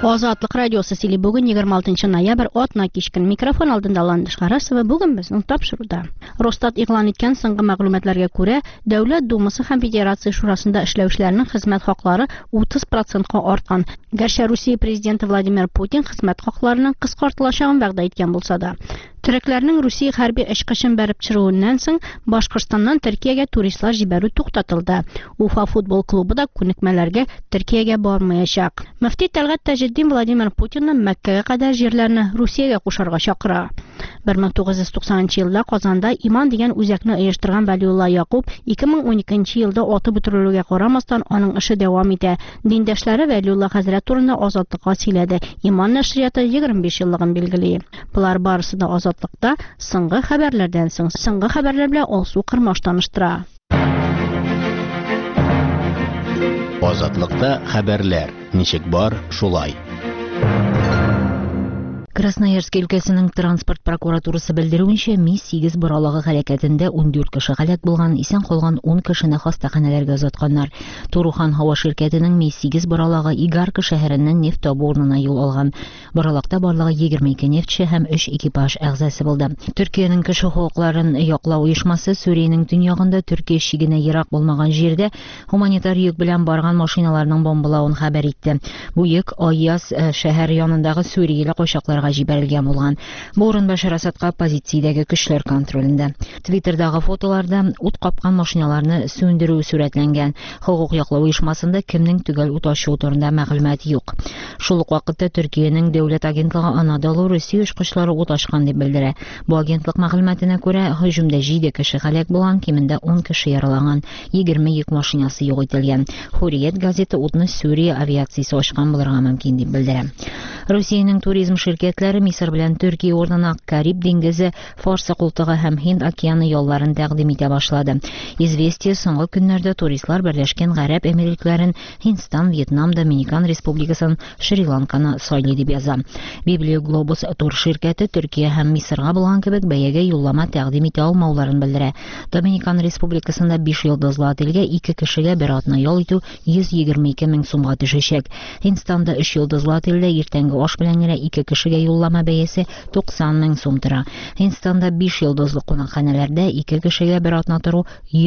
Азатлык радиосы сили бүген 26 ноябрь атна кичкен микрофон алдында Ландыш Харасова бүген безнең тапшыруда. Росстат игълан иткән соңгы мәгълүматларга күрә, Дәүләт Думасы һәм Федерация шурасында эшләүчеләрнең хезмәт хаклары 30%ка арткан. Гәрчә Русия президенты Владимир Путин хезмәт хакларының кыскартылачагын вәгъдә иткән булса да, төрекләрнең Русия хәрби эшкачын бәреп чыгуыннан соң Башкортстаннан Төркиягә туристлар җибәрү туктатылды. Уфа футбол клубы да күнекмәләргә Төркиягә бармаячак. Мөфти Тәлгать Таҗетдин Владимир Путинны Мәккәгә кадәр җирләрне Русиягә кушарга чакыра. 1990 елда Казанда Иман дигән үзәкне оештырган Вәлиулла Якуб 2012 елда атып үтерелүгә карамастан аның эше дәвам итә. Диндәшләре Вәлиулла хәзрәт турында Азатлыкка сөйләде. Иман нәшрияты 25 еллыгын билгели. Булар барысы да Азатлыкта соңгы хәбәрләрдән соң соңгы хәбәрләр белән Алсу Кырмаш таныштыра. Азатлыкта хәбәрләр. Ничек бар, шулай. Красноярск өлкәсенең транспорт прокуратурасы белдерүенчә, Ми-8 боралыгы һәлакәтендә 14 кеше һәлак булган, исән калган 10 кешене хастаханәләргә озатканнар. Турухан һава ширкәтенең Ми-8 боралыгы Игарка шәһәреннән нефть табу урынына юл алган. Боралыкта барлыгы 22 нефтче һәм 3 экипаж әгъзасы булды. Төркиянең кеше хукукларын яклау оешмасы Сүриянең төньягында Төркия чигенә ерак булмаган җирдә гуманитар йөк белән барган машиналарның бомбалавын хәбәр итте. Бу йөк Аяз шәһәр янындагы Сүрияле качакларга җибәрелгән булган. Бу урын Башар Асадка позициядәге көчләр контролендә. Твиттердагы фотоларда ут капкан машиналарны сүндерү сурәтләнгән. Хукук яклау оешмасында кемнең төгәл ут ачуы турында мәгълүмат юк. Шул ук вакытта Төркиянең дәүләт агентлыгы Анадолу Русия очкычлары ут ачкан дип белдерә. Бу агентлык мәгълүматына күрә, һөҗүмдә 7 кеше һәлак булган, кимендә 10 кеше яралаган, 20 йөк машинасы юк ителгән. Хуррият газеты утны Сүрия авиациясе ачкан булырга мөмкин дип белдерә. Русиянең туризм ширкәтләре Мисыр белән Төркия урынына Кариб диңгезе, Фарсы култыгы һәм Һинд океаны юлларын тәкъдим итә башлады. Известия соңгы көннәрдә туристлар Берләшкән Гарәп Әмирлекләрен, Һиндстан, Вьетнам, Доминикан Республикасын, Шри-Ланканы сайлый дип яза. Библия Глобус тур ширкәте Төркия һәм Мисырга булган кебек бәягә юллама тәкъдим итә алмауларын белдерә. Доминикан Республикасында 5 йолдызлы отельгә 2 кешегә бер атна ял итү 122 мең сумга төшәчәк. Һиндстанда 3 йолдызлы отельдә иртәнге аш белән генә 2 кешегә юллама бәясе 90 мең сум тора. Һиндстанда 5 йолдызлы кунакханәләрдә 2 кешегә бер атна тору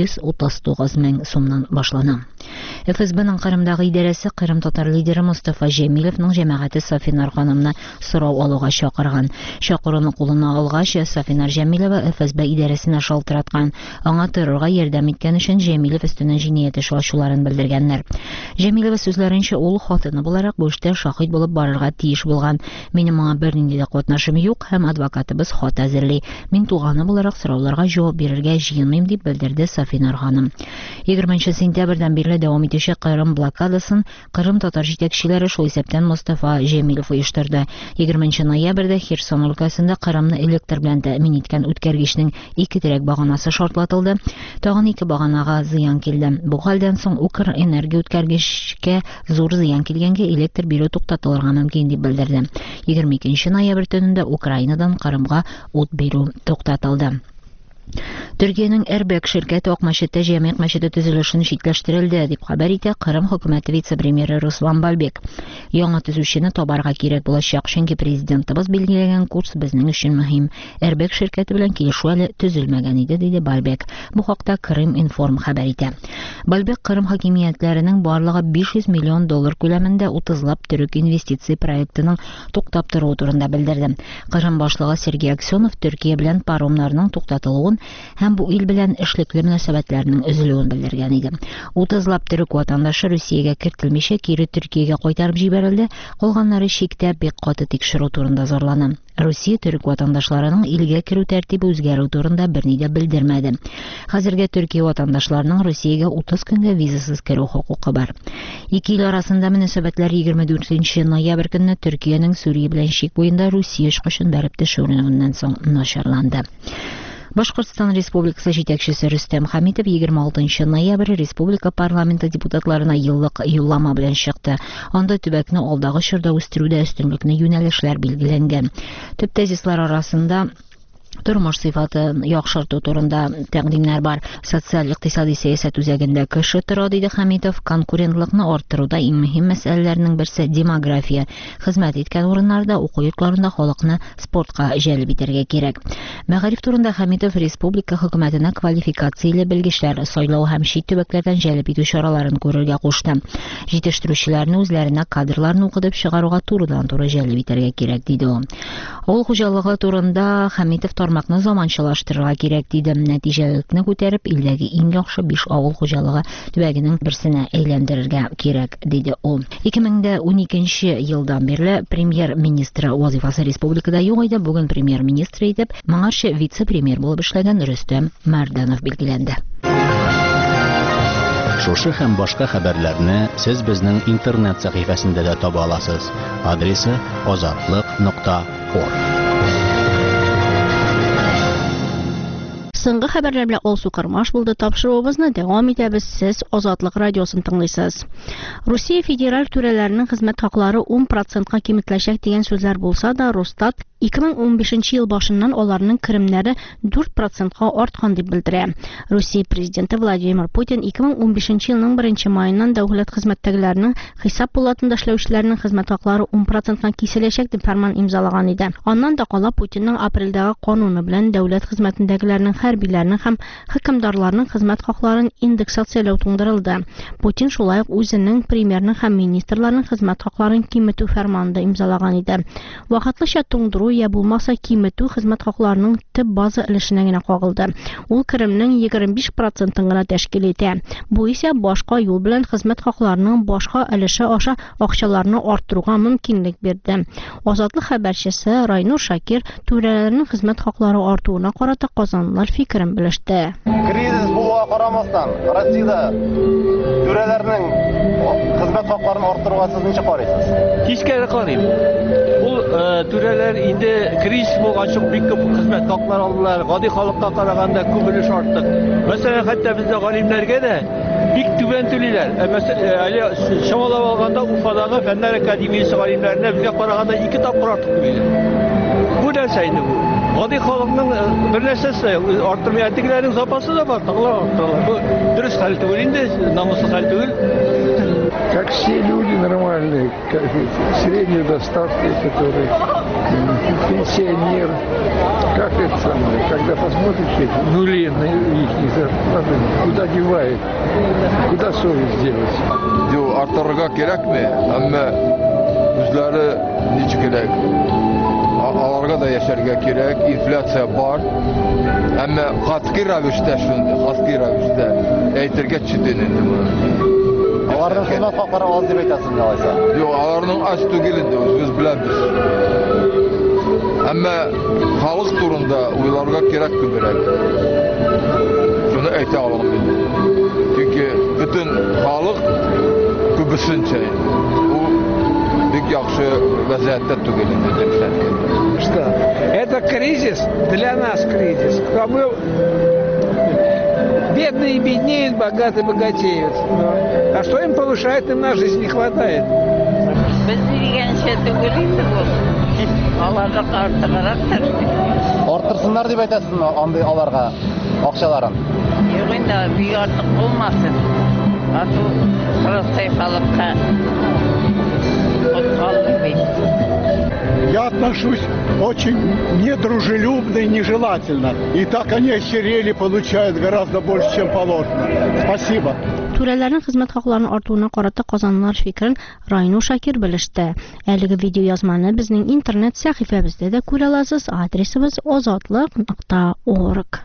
139 мең сумнан башлана. ФСБның Кырымдагы идарәсе Кырым татар лидеры Мустафа Җәмилевнең җәмәгате Сафинар ханымны сорау алуга чакырган. Чакыруны кулына алгач, Сафинар Җәмилева ФСБ идарәсенә шалтыраткан. Аңа террорга ярдәм иткән өчен Җәмилев өстенә җинаять эше ачуларын белдергәннәр. Җәмилева сүзләренчә, ул хатыны буларак бу эштә шаһит булып барырга тиеш булган. Минем аңа бернинди дә катнашым юк һәм адвокатыбыз хат әзерли. Мин туганы буларак сорауларга җавап бирергә җыенмыйм дип белдерде Сафинар ханым. 20 сентябрьдән бирле дәвам итүче Кырым блокадасын Кырым татар җитәкчеләре шул исәптән Мустафа Җәмилев оештырды. 20 ноябрьдә Херсон өлкәсендә Кырымны электр белән тәэмин иткән үткәргечнең 2 терәк баганасы шартлатылды. Тагын 2 баганага зыян килде. Бу хәлдән соң Укр энергия үткәргечкә зур зыян килгәнгә электр бирү туктатылырга мөмкин дип белдерде. 22 ноябрь төнендә Украинадан Кырымга ут бирү туктатылды. Төркиянең Эрбек ширкәте Ак мәчеттә җәмәгать мәчете төзелешен читләштерелде дип хәбәр итә Кырым хөкүмәте вице-премьеры Руслан Балбек. Яңа төзүчене табарга кирәк булачак, чөнки президентыбыз билгеләгән курс безнең өчен мөһим. Эрбек ширкәте белән килешү әле төзелмәгән иде, диде Балбек. Бу хакта Крым информ хәбәр итә. Балбек Кырым хакимиятләренең барлыгы 500 миллион доллар күләмендә 30лап төрек инвестиция проектының туктап тору турында белдерде. Кырым башлыгы Сергей Аксенов Төркия белән паромнарның туктатылуын һәм бу ил белән эшлекле мөнәсәбәтләрнең өзелүен белдергән иде. 30лап төрек ватандашы Русиягә кертелмичә кире Төркиягә кайтарып җибәрелде, калганнары чиктә бик каты тикшерү турында зарлана. Русия төрек ватандашларының илгә керү тәртибе үзгәрү турында берни дә белдермәде. Хәзергә Төркия ватандашларының Русиягә 30 көнгә визасыз керү хокукы бар. Ике ил арасында мөнәсәбәтләр 24 ноябрь көнне Төркиянең Сүрия белән чик буенда Русия очкычын бәреп төшүеннән соң начарланды. Башкортстан Республикасы җитәкчесе Рөстәм Хәмитов 26 ноябрь республика парламенты депутатларына еллык юллама белән чыкты. Анда төбәкне алдагы чорда үстерүдә өстенлекне юнәлешләр билгеләнгән. Төп тезислар арасында Тормыш сыйфатын яхшырту турында тәкъдимнәр бар. Социаль-икътисади сәясәт үзәгендә кеше тора, диде Хәмитов. Конкурентлыкны арттыруда иң мөһим мәсьәләләрнең берсе демография. Хезмәт иткән урыннарда, уку йортларында халыкны спортка җәлеп итәргә кирәк. Мәгариф турында Хәмитов республика хөкүмәтенә квалификацияле белгечләр сайлау һәм чит төбәкләрдән җәлеп итү чараларын күрергә кушты. Җитештерүчеләрне үзләренә кадрларны укытып чыгаруга турыдан-туры җәлеп итәргә кирәк, диде ул. Авыл хуҗалыгы турында Хәмитов тармакны заманчалаштырырга кирәк, диде. Нәтиҗәлекне күтәреп, илдәге иң яхшы 5 авыл хуҗалыгы төбәгенең берсенә әйләндерергә кирәк, диде ул. 2012 елдан бирле премьер-министры вазифасы республикада юк иде. Бүген премьер-министр итеп моңарчы вице-премьер булып эшләгән Рөстәм Мәрдәнов билгеләнде. Шушы һәм башка хәбәрләрне сез безнең интернет сәхифәсендә дә таба аласыз. Адресы azatlык.org. Соңгы хәбәрләр белән Алсу Кармаш булды. Тапшыруыбызны дәвам итәбез. Сез Азатлык радиосын тыңлыйсыз. Русия федераль түрәләренең хезмәт хаклары 10%-ка киметләчәк дигән сүзләр булса да, Росстат 2015 ел башыннан аларның керемнәре 4%-ка арткан дип белдерә. Русия президенты Владимир Путин 2015 елның 1 маеннан дәүләт хезмәттәгеләрнең хисап пулатында эшләүчеләрнең хезмәт хаклары 10%-ка киселәчәк дип фәрман имзалаган иде. Аннан да кала Путинның апрельдәге кануны белән дәүләт хезмәтендәгеләрнең хәрбиләрнең һәм хөкемдарларның хезмәт хакларын индексацияләү туңдырылды. Путин шулай ук үзенең премьерның һәм министрларның хезмәт хакларын киметү фәрманында имзалаган иде. Вакытлыча туңдыру я булмаса киметү хезмәт хакларының төп база өлешенә генә кагылды. Ул керемнең 25%-ын гына тәшкил итә. Бу исә башка юл белән хезмәт хакларының башка өлеше аша акчаларны арттыруга мөмкинлек бирде. Азатлык хәбәрчесе Райнур Шакир түрәләрнең хезмәт хаклары артуына карата Казанлылар фикерен белеште. Кризис булуга карамастан, Россиядә түрәләрнең хезмәт хакларын арттыруга сез ничә карыйсыз? Тискәре карыйм. Ул түрәләр инде кризис булганчык бик күп хезмәт хаклар алдылар. Гади халыкка караганда күп өлеш артык. Мәсәлән, хәтта бездә галимнәргә дә бик түбән түлиләр. Мәсәлән, шамалап алганда Уфадагы Фәннәр академиясе галимнәренә безгә караганда 2 тапкыр артык түлиләр. Бу нәрсә инде бу. Гади халыкның бер нәрсәсе арттырмый, тегеләрнең запасы да бар, тагылар арттыралар. Бу дөрес хәл түгел инде, намуслы хәл түгел. Как все люди нормальные, как средней доставки, которые пенсионер, как это самое, когда посмотришь эти нули на их зарплаты, куда девает, куда совесть делать? Artırırga gerekmi? Ama bizleri niçin gerek? Alarga da yaşarga gerek, inflasya var. Ama katkı ravişte şundu, katkı ravişte eğitirge çiğdinin bunu. Аларның хезмәт хаклары аз дип әйтәсез алайса. Yok, alarның az түгелінде biz bilemiz. Ama halk turunda uylarga gerek kübürek. Şunu әйтә alalım indi. Çünkü bütün halk kübüsünçe. Bu büyük yaxşı vəziyyətdə түгелində demişler. Что? Это кризис, для нас кризис. А мы бедные беднеют, богатые богатеют. А что им повышает, им на жизнь не хватает. Арттырсыннар дип әйтәсезме андый аларга акчаларын? Юк инде, бик артык булмасын. Ату простой халыкка Я отношусь очень недружелюбно и нежелательно. И так они ощерели, получают гораздо больше, чем положено. Спасибо. Түрәләрнең хезмәт хакларының артуына карата Казанлылар фикерен Райнур Шакир белеште. Әлеге видеоязманы безнең интернет сәхифәбездә дә күрә аласыз. Адресыбыз azatlык.org.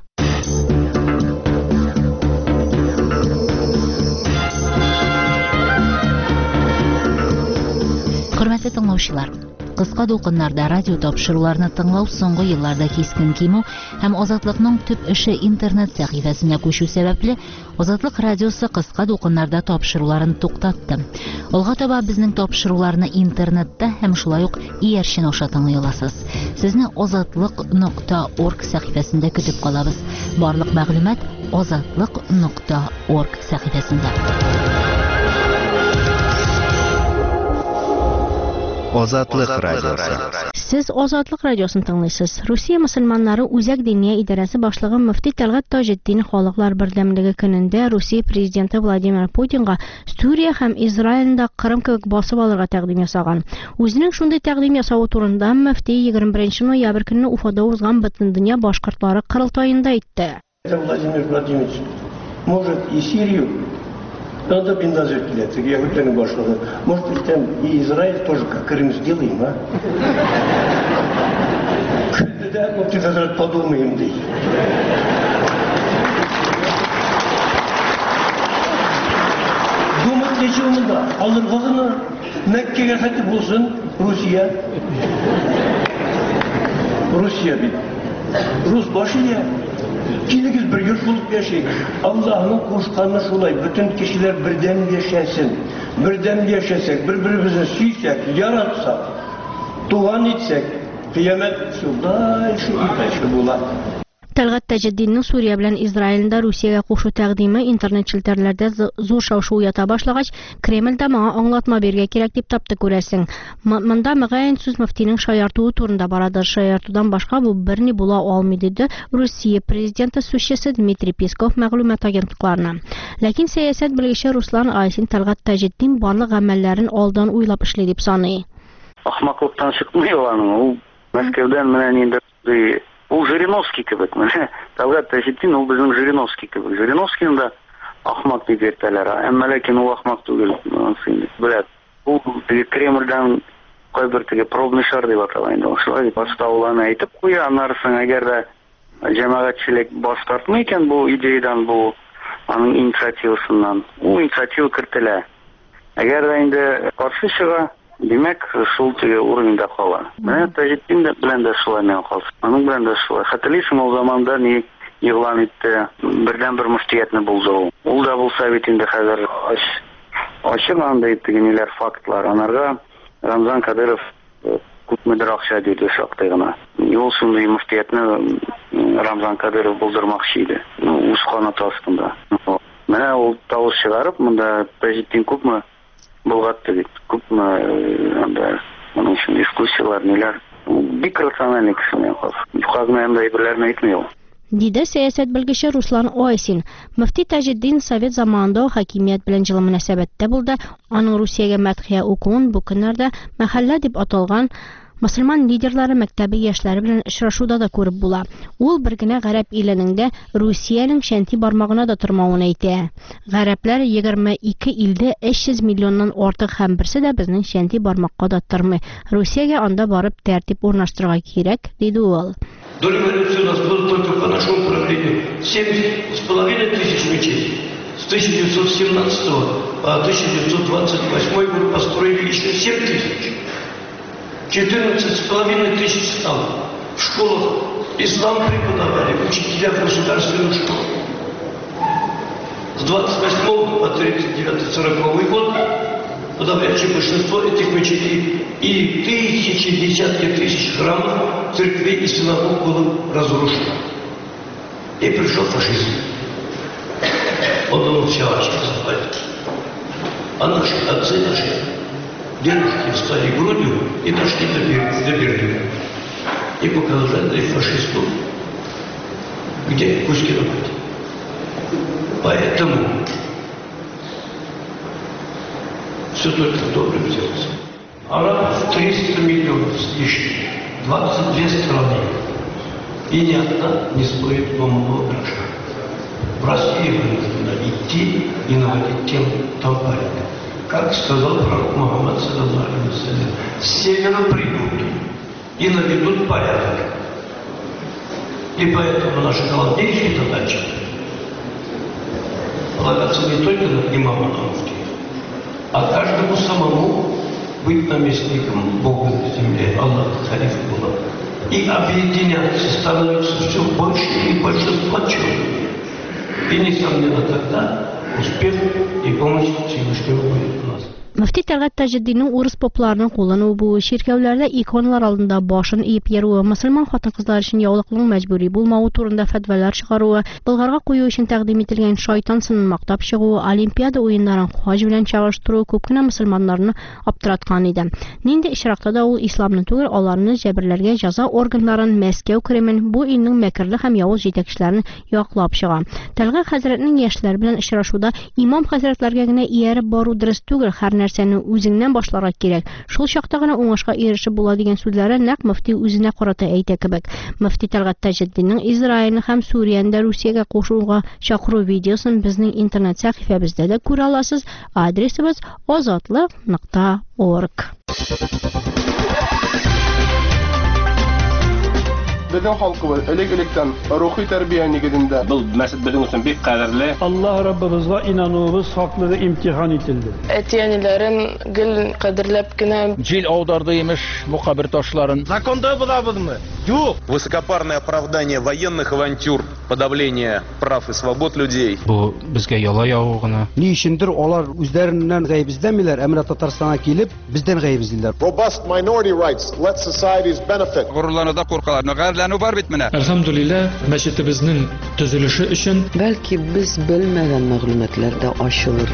Хөрмәтле тыңлаучылар, кыска дулкыннарда радио тапшыруларны тыңлау соңгы елларда кискен кимү һәм Азатлыкның төп эше интернет сәхифәсенә күчү сәбәпле Азатлык радиосы кыска дулкыннарда тапшыруларын туктатты. Алга таба безнең тапшыруларны интернетта һәм шулай ук иярчен аша тыңлый аласыз. Сезне azatlык.org сәхифәсендә көтеп калабыз. Барлык мәгълүмат azatlык.org сәхифәсендә. Озатлык радиосы. Сез Озатлык радиосын тыңлыйсыз. Россия мөселманнары Үзәк Диния идарәсе башлыгы мөфти Тәлгат Таҗетдин Халыклар бердәмлеге көнендә Россия президенты Владимир Путинга Сүрия һәм Израильдә Кырым кебек басып алырга тәкъдим ясаган. Үзенең шундый тәкъдим ясавы турында мөфти 21 ноябрь көнне Уфада узган Бөтендөнья башкортлары кырылтаенда әйтте. Владимир Владимирович, может и Сирию надо бендазировать. Я говорю, башлыгы. Может быть, там и Израиль тоже как Крым сделаем, а? Да, вот это подумаем, да. Думать нечего надо. Алырғағына Мәккеге хәті болсын Русия бит. Рус башы я. Килегіз бірге шулып яшайық. Аллахның қошқаны шулай. Бүтін кешелер бірден яшәсін. Бірден яшәсек, бір-бірімізді сүйсек, яратсақ, туған етсек, қиямет дальше болады. Тәлгат Таҗетдиннең Сүрия белән Израильдә Русиягә кушу тәкъдиме интернет челтәрләрдә зур шау-шу уята башлагач, Кремльдә моңа аңлатма бирергә кирәк дип тапты күрәсең. Монда мөгаен сүз мөфтинең шаяртуы турында барадыр. Шаяртудан башка бу берни була алмый диде Россия президенты сүзчесе Дмитрий Песков мәгълүмат агентлыкларына. Ләкин сәясәт белгече Руслан Айсин Тәлгат Таҗетдин барлык гамәлләрен алдан уйлап эшли дип саный. Ахмаклыктан чыкмый аланың. Ул Мәскәүдән менә инде ул Жириновский кебек. Тәлгат Таҗетдин ул безнең Жириновский кебек. Жириновскийны да ахмак дип йөртәләр. Әмма ләкин ул ахмак түгел. Беләт. Ул Кремльдән кайбер теге пробный шар дип атала инде. Шулай баштауланы әйтеп куя, аннарсын әгәр дә җәмәгатьчелек баш тартмый икән бу идеядан, бу аның инициативасыннан. Ул инициатива кертелә. Әгәр дә инде каршы чыга, демәк, шул теге уровеньда кала. Менә Таҗетдин белән дә шулай мен калсын. Аның белән дә шулай. Хәтерлисең, ул заманда ни игълан итте, бердән-бер мөфтиятне булды ул. Ул да булса бит инде хәзер ачыгандай тегенеләр фактлар. Анарга Рамзан Кадыров күпмедер акча диде шактый гына. Ул шундый мөфтиятне Рамзан Кадыров булдырмакчы иде. Үз канаты астында. Менә ул тавыш чыгарып, монда Таҗетдин күпме булгатты бит. Күпме анда моның өчен дискуссиялар, ниләр. Бик рациональ кеше мен калды. Юкагына анда әйберләрне әйтми ул. Диде сәясәт белгече Руслан Айсин. Мөфти Таҗетдин Совет заманында хакимият белән җылы мөнәсәбәттә булды. Аның Русиягә мәдхия укуын бу көннәрдә мәхәллә дип аталган Мөселман лидерлары мәктәбе яшьләре белән очрашуда да күреп була. Ул бер генә гарәп иленеңдә Русиянең шәнти бармагына да тормавын әйтә. Гарәпләр 22 илдә 300 миллионнан артык һәм берсе дә безнең шәнти бармакка да тормый. Русиягә анда барып тәртип урнаштырырга кирәк, диде ул. До революции у нас было только по нашему управлению 7,5 тысяч мечетей. С 1917 по 1928 год построили еще 7 тысяч. 14,5 тысяч там в школах ислам преподавали, учителя в государственных школах. С 28 по 39-40 год подавляющее большинство этих мечетей и тысячи, десятки тысяч храмов, церквей и синагог было разрушено. И пришел фашизм. Он думал, все вообще захватит. А наши отцы, наши дедушки встали грудью и дошли до Берлина. И показали фашисту, где куски работы. Поэтому все только в добром сердце. Арабов 300 миллионов с лишним, 22 страны. И ни одна не стоит ломаного гроша. В Россию нужно идти и наводить там порядок. Как сказал пророк Мухаммад, саллаллаху алейхи ва саллям, с севера придут и наведут порядок. И поэтому наша главнейшая задача полагаться не только на имама Науки, а каждому самому быть наместником Бога на земле, Аллаха, халифа Бога. И объединяться, становиться все больше и больше сплоченными. И, несомненно, тогда успех и помощь Всевышнего будет у нас. Мөфти Тәлгать Таҗетдинның урыс попларының куллануы бу ширкәүләрдә иконалар алдында башын иеп йөрүе, мөселман хатын-кызлар өчен яулыклыкның мәҗбүри булмавы турында фәтвалар чыгаруы, Болгарга кую өчен тәкъдим ителгән шайтан сынын мактап чыгуы, Олимпиада уеннарын хаҗ белән чагыштыруы күп кенә мөселманнарны аптыраткан иде. Нинди ишракта да ул исламны түгел, аларны җәберләргә җәза органнарын, Мәскәү Кремль бу илнең мәкерле һәм явыз җитәкчеләрен яклап чыга. Тәлгать хәзрәтнең яшьләр белән очрашуда имам хәзрәтләргә генә ияреп бару дөрес түгел, һәр нәрсәне үзеңнән башларга кирәк. Шул чакта гына уңышка ирешеп була дигән сүзләре нәкъ мөфти үзенә карата әйтә кебек. Мөфти Тәлгать Таҗетдинның Израильне һәм Сүриянең дә Русиягә кушылуга чакыру видеосын безнең интернет сәхифәбездә дә күрә аласыз. Адресыбыз azatlıq.org. Безнең халкыбыз элек-электән рухи тәрбия нигезендә. Бу мәсҗид безнең өчен бик кадерле. Allah Rabbimizga inanуыбыз хаклыгы имтихан ителде. Әтиәниләрем гел кадерләп кенә җил аударды имеш бу кабер ташларын. Законда булабызмы? Юк. Высокопарное оправдание военных авантюр, подавление прав и свобод людей. Бу безгә яла ягу гына. Ни өчендер алар үзләреннән гаеп эзләмиләр, әмма Татарстанга килеп бездән гаеп эзлиләр. Robust minority rights let societies benefit. Горурлануда куркалар. Бар бит менә. Әлхәмдүлилләh, мәчетебезнең төзелеше өчен бәлки без белмәгән мәгълүматлар да ачылыр.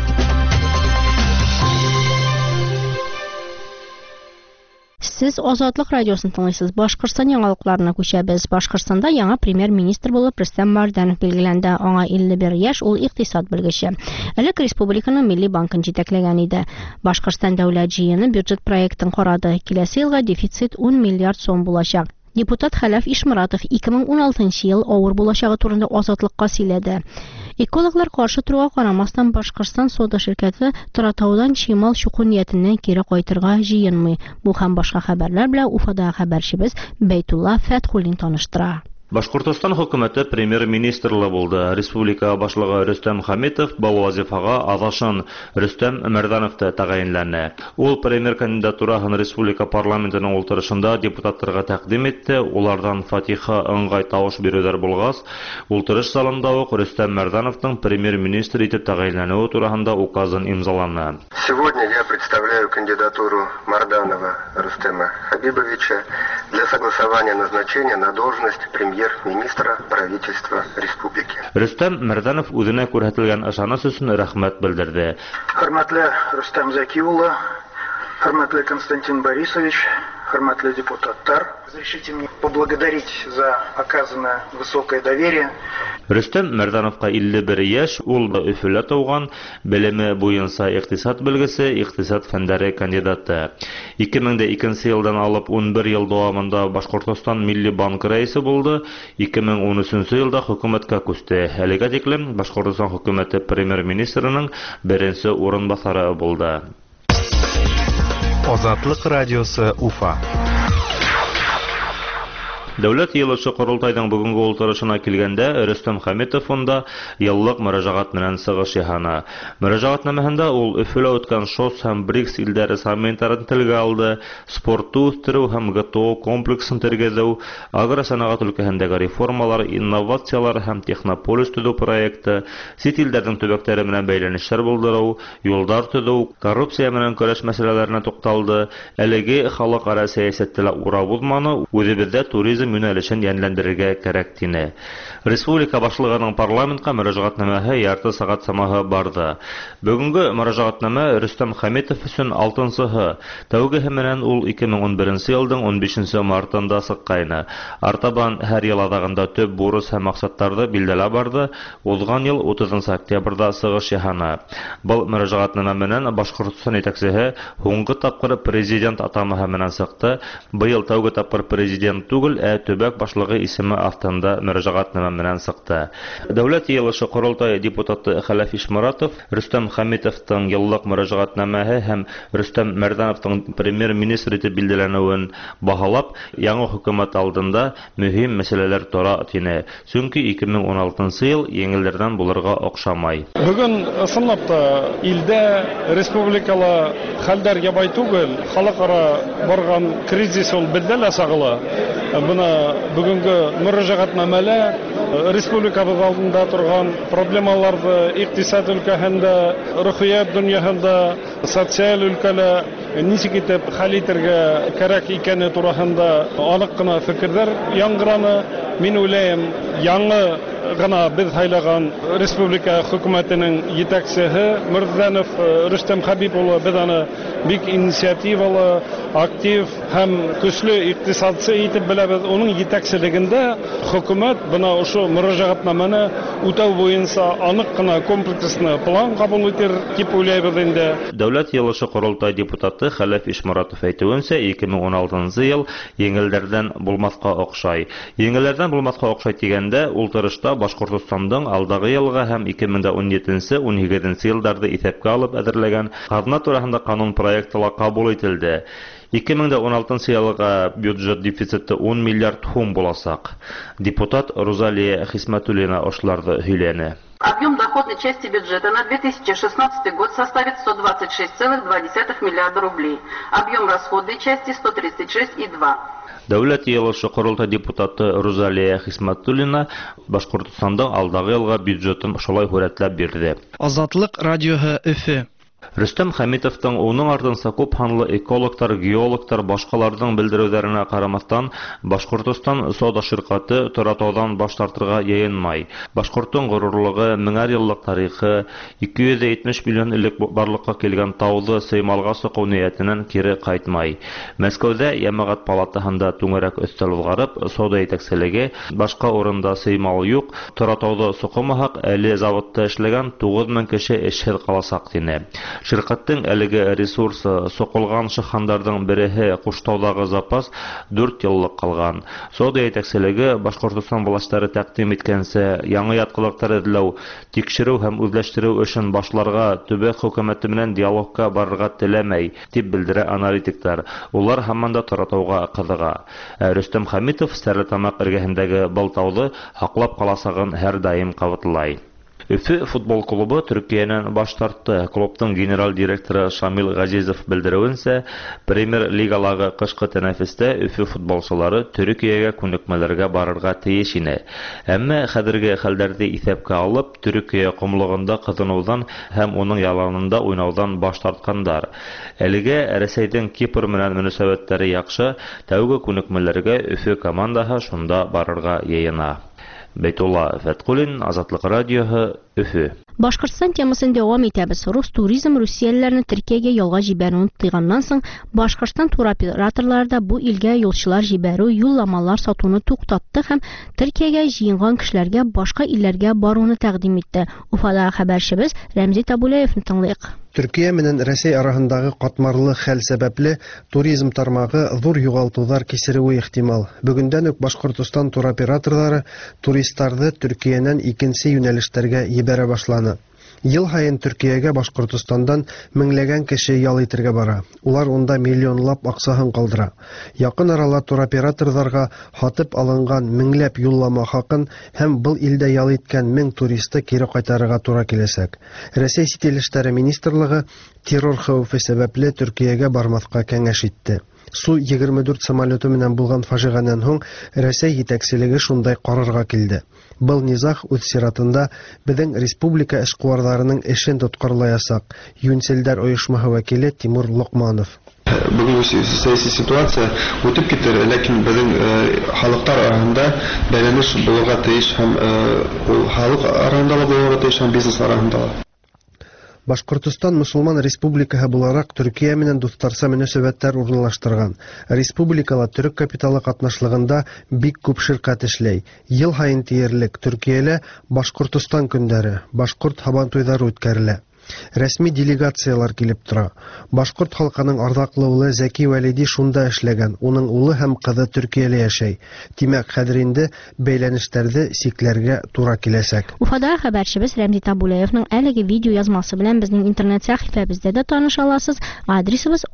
Сез Азатлык радиосын тыңлыйсыз. Башкортстан яңалыкларына күчәбез. Башкортстанда яңа премьер-министр булып Рөстәм Мәрдәнов билгеләнде. Аңа 51 яшь, ул икътисад белгече. Элек республиканың Милли банкын җитәкләгән иде. Башкортстан дәүләт җыены бюджет проектын карады. Киләсе елга дефицит 10 миллиард сум булачак. Депутат Хәләф Ишморатов 2016 ел авыр булачагы турында Азатлыкка сөйләде. Экологлар каршы торуга карамастан Башкортстан сода ширкәте Таратаудан чимал чуку ниятеннән кире кайтырга җыенмый. Бу һәм башка хәбәрләр белән Уфада хәбәрчебез Бәйтулла Фәтхуллин таныштыра. Башкортстан хөкүмәте премьер-министрлы булды. Республика башлыгы Рөстәм Хәмитов бу вазифага азашын Рөстәм Мәрдәновты тәгаенләнде. Ул премьер кандидатурасын республика парламентының ултырышында депутатларга тәкъдим итте. Улардан Фатиха ыңгай тавыш бирүләр булгас, ултырыш залында ук Рөстәм Мәрдәновның премьер-министр итеп тәгаенләнүе турында указын имзаланды. Сегодня я представляю кандидатуру Марданова Рустема Хабибовича для согласования назначения на должность премьер-министра правительства республики. Рөстәм Мәрдәнов үзенә күрһәтелгән ышаныс өчен рәхмәт белдерде. Хөрмәтле Рустам Заки улы, хөрмәтле Константин Борисович, хөрмәтле депутаттар, разрешите мне поблагодарить за оказанное высокое доверие. Рөстәм Мәрдәновка 51 яшь, ул Өфөлә туган, белеме буенча икътисад белгесе, икътисад фәннәре кандидаты. 2002 елдан алып 11 ел дәвамында Башкортстан Милли банк рәисе булды. 2013 елда хөкүмәткә күчте. Әлегә тиклем Башкортстан хөкүмәте премьер-министрының беренче урынбасары булды. Азатлык радиосы Уфа. Дәүләт йылышы Корылтайның бүгенге ултырышына килгәндә Рөстәм Хәмитов фонда еллык мөрәҗәгать белән сыгыш яһана. Мөрәҗәгатнамәһендә ул Өфөлә үткән ШОС һәм БРИКС илләре саммитларын телгә алды, спортты үстерү һәм ГТО комплексын тергезү, агросәнәгать өлкәһендәге реформалар, инновациялар һәм технополис төзү проекты, сит илләрнең төбәкләре белән бәйләнешләр булдыру, юллар төзү, коррупция белән көрәш мәсьәләләренә тукталды. Әлеге халыкара сәясәттә урап узманы үзебездә туризм юнәлешен яньләндерергә кирәк дине. Республика башлыгының парламентка мөрәҗәгатнамәһе ярты сагать самаһы барды. Бүгенге мөрәҗәгатнамә Рөстәм Хәмитов өчен 6-һы. Тәүгеһе менән ул 2011 елның 15 мартында сыккайны. Артабан һәр ел адагында төп бурыс һәм максатларды билдәләп барды. Узган ел 30 октябрьдә сыгыш яһана. Бу мөрәҗәгатнамә менән Башкортстан итәкчесе һуңгы тапкыр президент атамаһы менән сыкты. Быел тәүге тапкыр президент түгел, төбәк башлыгы исеме астында мөрәҗәгатнамә менән сыкты. Дәүләт йылышы Корылтай депутаты Хәләф Ишморатов Рөстәм Хәмитовтың еллык мөрәҗәгатнамәһе һәм Рөстәм Мәрдәновтың премьер-министр итеп билдәләнүен баһалап, яңа хөкүмәт алдында мөһим мәсьәләләр тора дине. Чөнки 2016 ел еңелләрдән булырга охшамай. Бүген ысынлап та илдә республикала хәлдәр ябай түгел, халыкара барган кризис ул белдәлә сагыла. Бына бүгенге мөрәҗәгатнамәлә республикабыз алдында торган проблемаларны икътисад өлкәһендә, рухият дөньяһында, социаль өлкәлә ничек итеп хәл итәргә кирәк икәне турында анык кына фикерләр яңгыраны. Мин уйлыйм, яңа гына без сайлаган республика хөкүмәтенең җитәкчесе Мирзанов Рөстәм Хәбиб улы без аны бик инициативалы, актив һәм көчле икътисадчы итеп беләбез. Уның җитәкчелегендә хөкүмәт бына ошо мөрәҗәгатнаманы үтәү буенча анык кына комплекслы план кабул итер дип уйлыйбыз инде. Дәүләт Йылышы Корылтай депутаты Хәләф Ишморатов әйтүенчә, 2016 ел еңелдәрдән булмаска охшай. Еңелдәрдән булмаска охшай дигәндә, ултырышта Башкортостандың алдагы елга һәм 2017-18 елларда исәпкә алып әзерләгән казна турында канун проекты кабул ителде. 2016 елга бюджет дефициты 10 миллиард сум булачак. Депутат Розалия Хисмәтуллина ашларды һөйләне. Объем доходной части бюджета на 2016 год составит 126,2 миллиарда рублей. Объем расходной части 136,2. Дәүләт Йылышы Корылтай депутаты Розалия Хисмәтуллина Башкортостандың алдагы елга бюджетын шулай хүрәтләп бирде. Азатлык радиоһы Өфе. Рөстәм Хәмитовтың уның артынса күп ханлы экологтар, геологтар, башкаларның белдерүләренә карамастан, Башкортстан сода ширкаты торатаудан баш тартырга яйынмай. Башкорттың горурлыгы, меңәр еллык тарихы, 270 миллион элек барлыкка килгән тауды сыймалга сокау ниятеннән кире кайтмай. Мәскәүдә Ямагат палатаһында түңәрәк өстәл булгарып, сода итәкчелеге башка урында сыймал юк, торатауды сокымахак, әле заводта эшләгән 9000 кеше эшһез каласак дине. Ширкаттың әлеге ресурсы соқылған шыхандардың береһе Куштаудагы запас 4 еллык калган. Сода итәкчелеге Башкортстан властьлары тәкъдим иткәнсә, яңа яткылыктар эзләү, тикшерү һәм үзләштерү өчен башларга төбәк хөкүмәте белән диалогка барырга теләмәй, дип белдерә аналитиклар. Улар һаман да торатауга кызыга. Рөстәм Хәмитов Стәрлетамак эргәһендәге Балтауды хаклап каласагын һәр даим кабатлай. Өфе футбол клубы Төркиянән баш тартты. Клубтың генераль директоры Шамил Газизов белдерүенчә, Премьер лигалагы кышкы тәнәфестә Өфе футболчылары Төркиягә күнекмәләргә барырга тиеш ине. Әмма хәзерге хәлләрне исәпкә алып, Төркия комлыгында кызынудан һәм уның яланында уйнаудан баш тарткандар. Әлегә Рәсәйдән Кипр белән мөнәсәбәтләре яхшы, тәүге күнекмәләргә Өфе командаһы шунда барырга яена. Бәйтулла Фәткулин, Азатлык радиоһы, Өфе. Башкортстан темасын дәвам итәбез. Рус туризм Русиялеләрне Төркиягә ялга җибәрүен тыйганнан соң, Башкортстан туроператорлары да бу илгә юлчылар җибәрү, юлламалар сатуны туктатты һәм Төркиягә җыенган кешеләргә башка илләргә баруны тәкъдим итте. Уфада хәбәрчебез Рәмзи Табулаевны тыңлыйк. Төркия менән Рәсәй араһындагы катмарлы хәл сәбәпле туризм тармагы зур югалтулар кичерүе ихтимал. Бүгендән үк Башкортстан туроператорлары туристларны Төркиянән икенче юнәлештәргә җибәрә башланы. Ел һайын Төркиягә Башкортстандан меңләгән кеше ял итәргә бара. Улар унда миллионлап акчасын калдыра. Якын арала туроператорларга хатып алынган меңләп юллама хакын һәм был илдә ял иткән 1000 туристы кире кайтарырга туры киләсәк. Рәсәй сит ил эшләре министрлыгы террор хәвефе сәбәпле Төркиягә бармаска кәңәш итте. Су-24 самолеты менән булган фаҗиганән һуң Рәсәй җитәкчелеге шундай карарга килде. Был низах үз сиратында безнең республика эшкуарларының эшен тоткарлаячак. Юнселдәр оешмасы вәкиле Тимур Локманов. Бүгенге сәяси ситуация үтеп китер, ләкин безнең халыклар арасында бәйләнеш булырга тиеш һәм ул халык арасында булырга тиеш һәм бизнес арасында. Башкортстан мусулман республикаһы буларак Төркия менән дусларча мөнәсәбәтләр урнаштырган. Республикала төрек капиталы катнашлыгында бик күп ширкәт эшләй. Ел һайын тиярлек Төркиялә Башкортстан көндәре, башкорт һабан туйлары үткәрелә. Рәсми делегациялар килеп тора. Башкорт халкының ардаклы улы Зәки Вәлиди шунда эшләгән. Уның улы һәм кызы Төркиядә яшәй. Димәк, хәзер инде бәйләнешләрне сикләргә туры киләсәк. Уфада хәбәрчебез Рәмзи Табулаевның әлеге видео язмасы белән безнең интернет сәхифәбездә дә таныша аласыз. Адресыбыз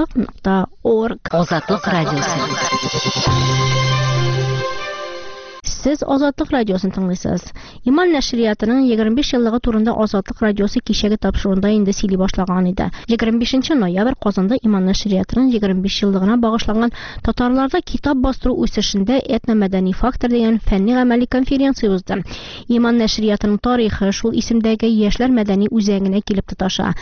azatlык.org. Азатлык радиосы. Siz Azadlıq radiosunu dinləyirsiz. İman nəşriyyatının 25 yıllığı turunda Azadlıq radiosu kişəgi tapşırığında indi sili başlagan idi. 25 noyabr Qozanda İman nəşriyyatının 25 yıllığına bağışlanan Tatarlarda kitab bastırı üstüşündə etno-mədəni faktor deyən fənni əməli konferensiya uzdu. İman nəşriyyatının tarixi şul isimdəki Yaşlar mədəni üzəginə kilib tutaşa.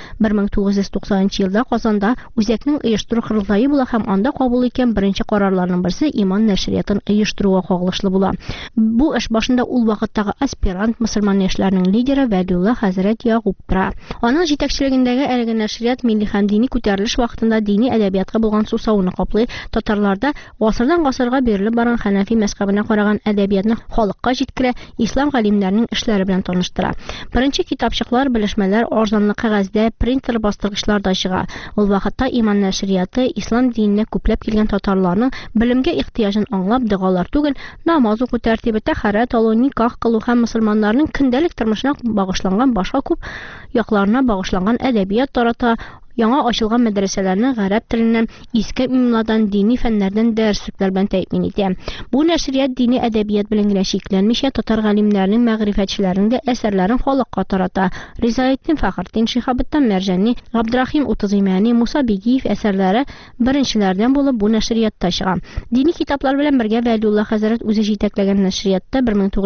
1990 yılda Qozanda üzəknin uyuşturuq qırıltayı bula həm anda qabul etkən birinci qararlarının birisi İman nəşriyyatının uyuşturuğa qoğuluşlu bula. Bu iş başında ul vaqtdagi aspirant musulmon yoshlarning lideri Vəliyullah Hazrat Yaqubdir. Onun yetakchiligidagi əlgi nəşriyyat milli həm dini ko'tarilish vaqtında dini ədəbiyyatga bo'lgan susavını qoplay, Tatarlarda asırdan asırga berilib baran Hanafi məzhəbinə qaragan ədəbiyyatni xalqqa yetkirə, İslam alimlərinin işləri bilan tanıştıra. Birinci kitapçıqlar, bilişmələr arzanlı qağazda, printer bastırğıçlarda çığa. Ol vaqtda İman nəşriyyatı İslam dininə köplәп kelgan Tatarlarning bilimga ehtiyojini anglab, dug'olar tugul, namaz o'qu tərtibi, təxərət, nikah qılу һәм musulmonlarning kundalik turmushına bağışlanğan başqa ko'p yoqlarına bağışlanğan ədəbiyyat tarata, Яңа ачылган мәдрәсәләрне гарәп теленнән, иске имладан, дини фәннәрдән дәреслектәр белән тәэмин итә. Бу нәшрият дини әдәбият белән генә шикләнмичә, татар галимнәренең, мәгърифәтчеләренең дә әсәрләрен халыкка тарата. Ризаетдин Фахрдин, Шихабыттан Мәрҗани, Габдрахим Утызимани, Муса Бигиев әсәрләре беренчеләрдән булып бу нәшриятта чыга. Дини китаплар белән бергә Вәлиулла хәзрәт үзе җитәкләгән нәшриятта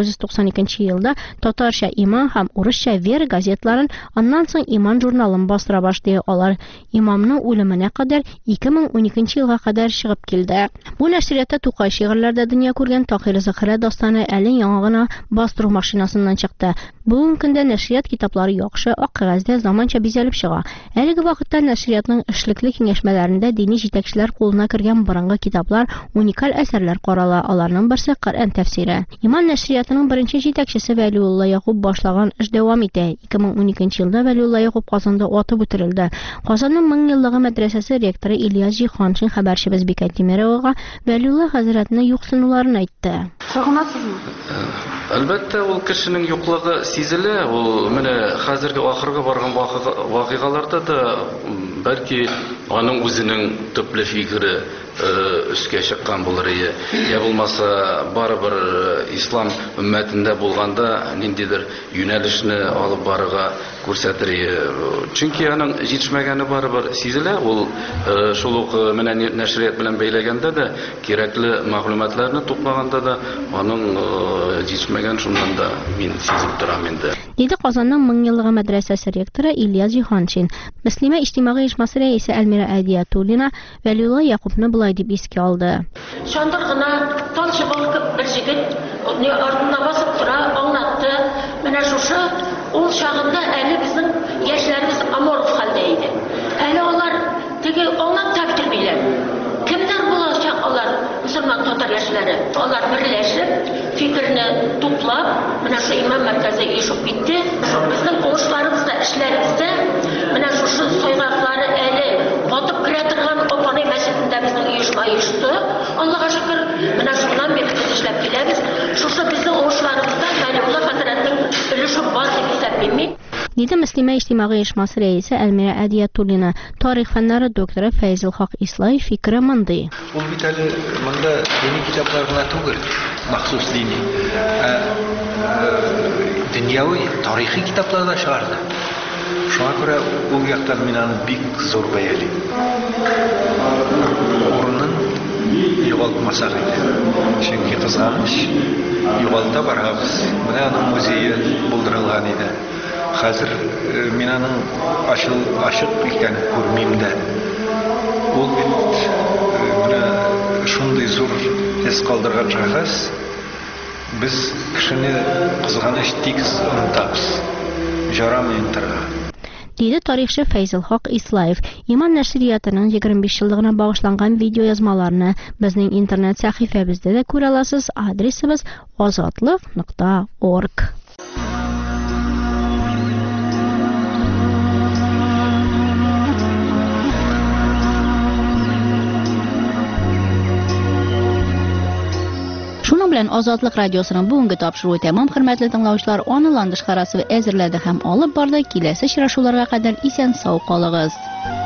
1992 елда татарча Иман һәм урысча Вера газетларын, аннан соң Иман журналын бастыра башлый. Алар имамның үлеменә кадәр 2012 елга кадәр чыгып килде. Бу нәшриятта Тукай шигырьләрдә дөнья күргән Тахир Захира дастаны әле яңа гына бастыру машинасыннан чыкты. Бүгенге көндә нәшрият китаплары яхшы, ак кәгазьдә заманча бизәлеп чыга. Әлеге вакытта нәшриятның эшлекле киңәшмәләрендә дини җитәкчеләр кулына кергән борынгы китаплар, уникаль әсәрләр карала. Аларның берсе Коръән тәфсире. Иман нәшриятының беренче җитәкчесе Вәлиулла Якуб башлаган эш дәвам итә. 2012 елда Вәлиулла Якуб Казанда атып үтерелде. Казанның 1000 еллыгы мәдрәсәсе ректоры Ильяс Җиһаншин хәбәрчебез Бикәй Тимеровага Вәлиулла хәзрәтне юксынуларын әйтте. Сагынасызмы? Әлбәттә, ул кешенең юклыгы сизелә. Ул менә хәзерге ахырга барган вакыйгаларда да бәлки аның үзенең төпле фикере үскә чыккан булыр иде. Я булмаса барыбер ислам өммәтендә булганда ниндидер юнәлешне алып барырга күрсәтер иде. Чөнки аның җитешмәгәне барыбер сизелә. Ул шул ук менә нәшрият белән бәйләгәндә дә кирәкле мәгълүматларны туплаганда да аның җитешмәгән шуннан да мин сизеп торам инде. Диде Казанның 1000 еллыгы мәдрәсәсе ректоры Ильяс Җиһаншин. Мөслимә иҗтимагый оешмасы рәисе Әлмира Әдиятуллина Вәлиулла Якубны булай дип искә алды. Шандыр гына талчы булып бер җигет артына басып тора, аңлатты. Менә шушы ул чагында әле безнең яшьләребез аморф хәлдә иде. Әле алар теге аңлап тәфсирләр. Кемнәр булачак алар? Мөселман татар яшьләре. Алар берләшеп, фикерне туплап, менә шу имам мәркәзе ишеп китте. Безнең уңышларыбызда, эшләребездә менә шушы сайгаклары әле батып керә торган Апаны мәчетендә безнең оешма оешты. Аллаһка шөкер, менә шуннан бeri без эшләп киләбез. Шушы безнең уңышларыбызда Вәлиулла хәзрәтнең өлеше бар дип исәплим. Диде Мөслимә иҗтимагый оешмасы рәисе Әлмира Әдиятуллина. Тарих фәннәре докторы Фәйзил Хак Ислаев фикере мондый. Ул бит әле монда дини китаплар гына түгел, махсус дини. Дөньяви, тарихи китаплар да чыгарды. Шуңа күрә ул яктан мин аны бик зур бәялим. Урынын югалтмасак иде. Чөнки кызганыч югалта барабыз. Менә аның музее булдырылган иде. Хәзер мин аның ачык икәнен күрмим дә. Ул бит менә шундый зур эз калдырган шәхес. Без кешене кызганыч тигез онытабыз. Жарамый интирга. Диде тарихчы Фәйзил Хак Ислаев. Иман нәшриятының 25 еллыгына багышланган видео язмаларны безнең интернет сәхифәбездә дә күрә аласыз. Адресыбыз azadliq.org. Шуның белән Азатлык радиосының бүгенге тапшыруы тәмам, хөрмәтле тыңлаучылар. Аны ландыш карасы ва әзерләде һәм алып барды. Киләсе очрашуларга кадәр исән сау калыгыз.